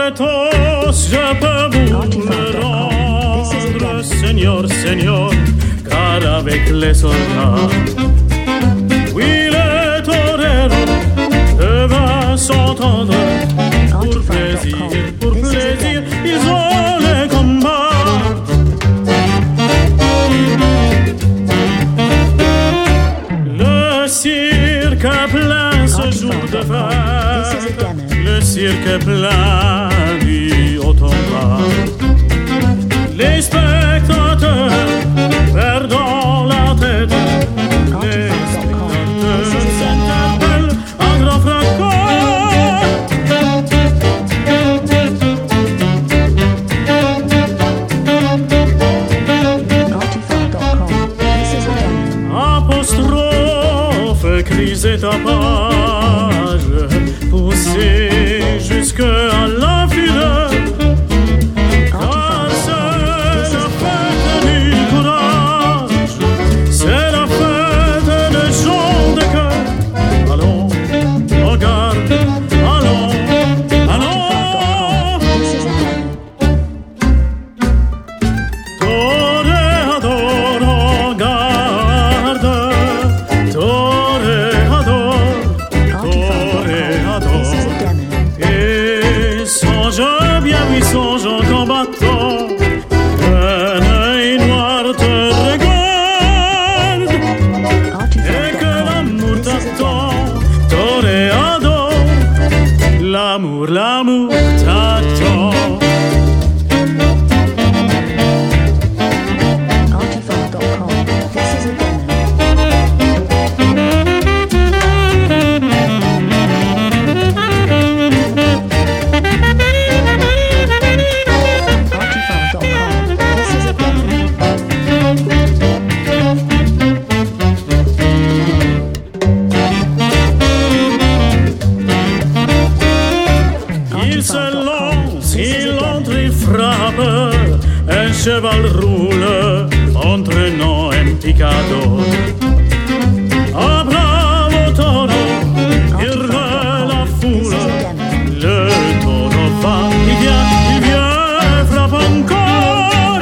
tous, je peux vous le rendre, Seigneur, Seigneur, car avec les soldats, oui, les toreros peuvent s'entendre. Pour plaisir, ils ont les combats. Le cirque est plein ce jour de fête. Le cirque est plein du haut en bas. Les spectateurs perdant la tête. Les spectateurs s'interpellent à grand fracas. Cris et tapage, poussés jusqu'à la fureur. Car c'est la fête du courage, c'est la fête des gens de cœur. Allons, regarde, allons, allons. Toreador, regarde, oui, songe en combattant, un œil noir te regarde, et que l'amour t'attend, toréador, l'amour, l'amour t'attend. Il entre, il frappe, un cheval roule, entraînant un picado. Ah bravo taureau, hurle la foule, le taureau va, il vient, frappe encore.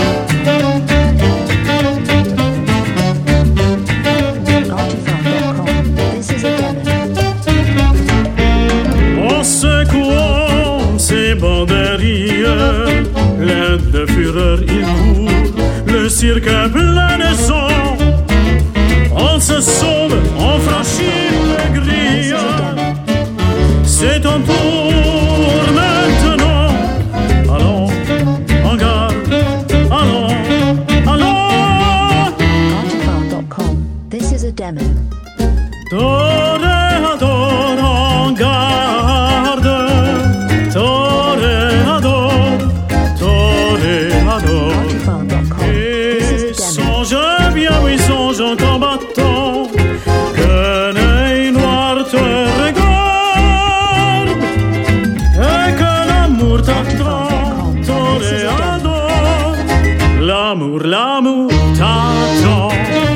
En secouant ses banderilles, plein de fureur il court, le cirque est plein de sang. On se sauve, on franchit les grilles, c'est ton tour maintenant. Allons, en garde, allons, allons. This is a demo. Toreador, en garde, toreador, toreador. Et songe bien, oui, songe en combattant, qu'un œil noir te regarde, et que l'amour t'attend, toreador, l'amour, l'amour t'attend.